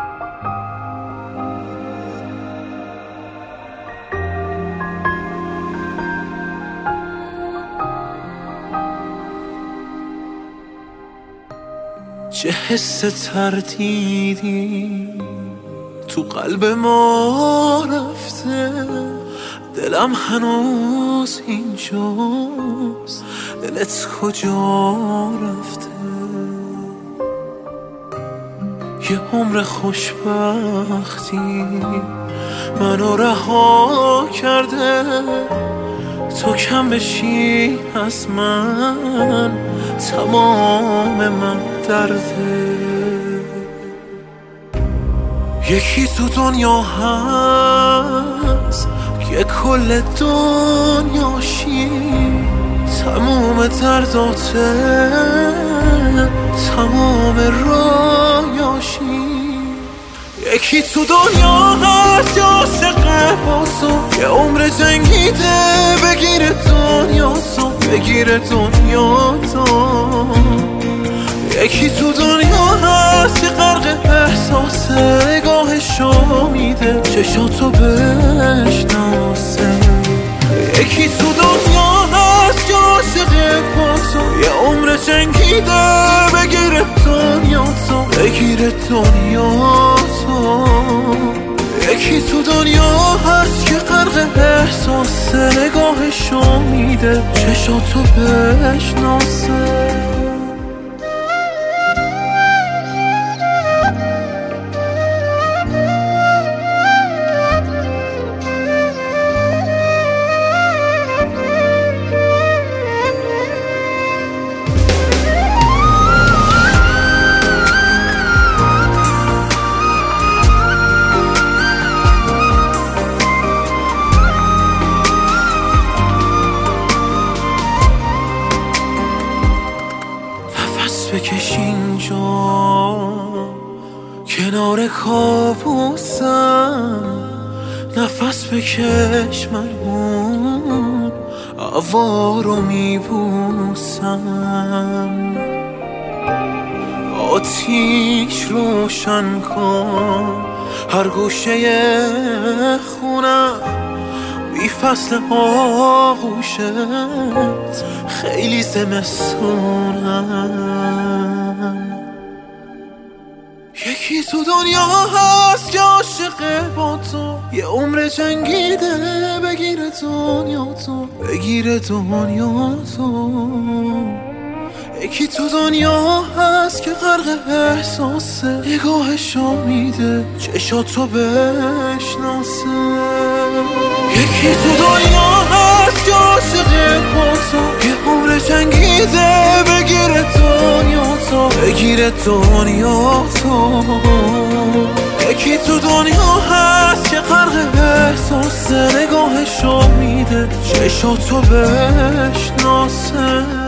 چه حس تردیدی تو قلب ما رفته، دلم هنوز اینجاست، دلت کجا رفته؟ یه عمر خوشبختی منو رها کرده، تو کم بشی از من تمام من درده. یکی تو دنیا هست که کل دنیاشی، تمام درداته تمام رایاشی. یکی تو دنیا هست یا عاشق با تو، یه عمر جنگیده بگیره دنیا تو، بگیره دنیا تو. یکی تو دنیا هست که غرق احساس نگاهشو میده چشاتو بشناسه. یکی تو دنیا هست که عاشق با تو، یه عمر جنگیده بگیره دنیا تو، بگیره دنیا تو. یکی تو دنیا هست که غرق احساس نگاهشو میده چشاتو بشناسه. بکش اینجا کنار کابوسم، نفس بکش من اون هوا رو میبوسم. آتیش روشن کن هر گوشه خونم، بی فصل آغوشت خیلی زمستونم. یکی تو دنیا هست که عاشقه با تو، یه عمر جنگیده بگیره دنیا تو، بگیره دنیا تو. یکی تو دنیا هست که غرق احساسه نگاهشو میده چشاتو بشناسه. یکی تو دنیا هست که عاشق با تو، یه عمر جنگیده بگیره دنیا تو، بگیره دنیا تو. یکی تو دنیا هست که غرق احساس نگاهشو میده چشاتو بشناسه.